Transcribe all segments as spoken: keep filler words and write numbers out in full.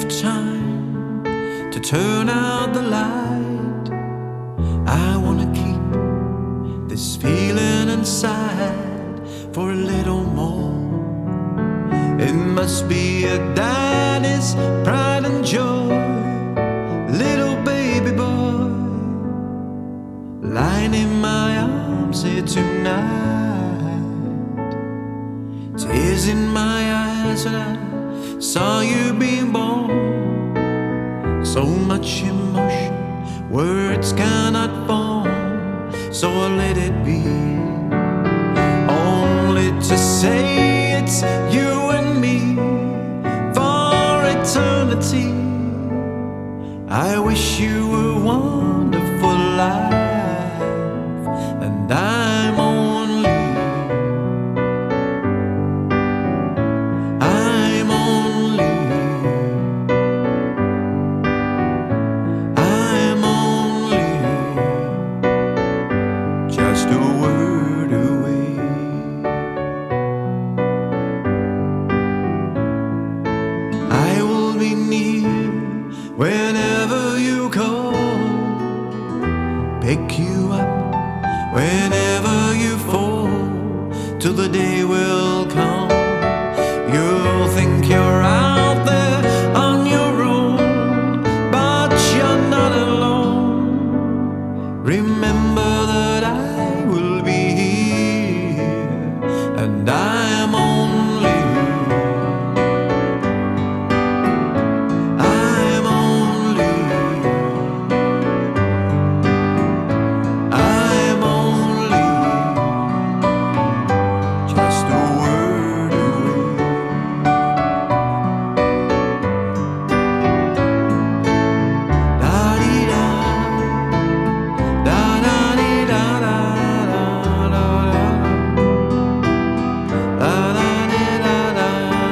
of time to turn out the light. I wanna keep this feeling inside for a little more. It must be a daddy's pride and joy, little baby boy lying in my arms here tonight. Tears in my eyes when I saw you being born. So much emotion, words cannot form. So I let it be, only to say it's you and me for eternity. I wish you were wonderful life, and I'm only, I'm only, I'm only just a word away. I will be near whenever you call, pick you up whenever you fall, till the day will come. You'll think you're out there on your own, but you're not alone. Remember that I will be here, and I'm only, I'm only, I'm only just a word away. Da-dee-da, da-da-dee-da-da, da-da-da, da-da-dee-da-da-da.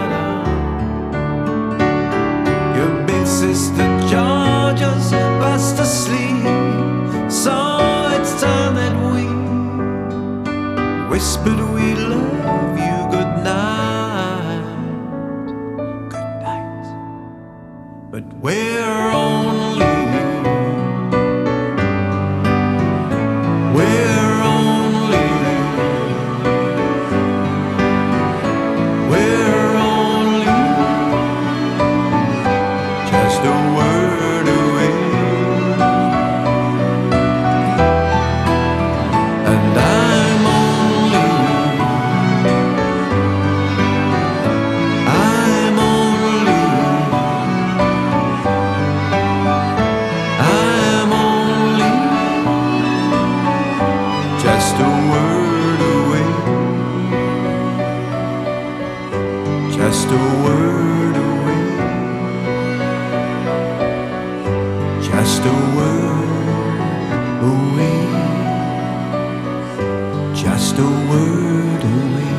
Your big sister Georgia's fast asleep, so it's time that we whispered we love you good night, good night. But we're only, we're only, we're only just a word away. And I'm only, I'm only, I'm only just a word away, just a word away, just a word away, just a word away.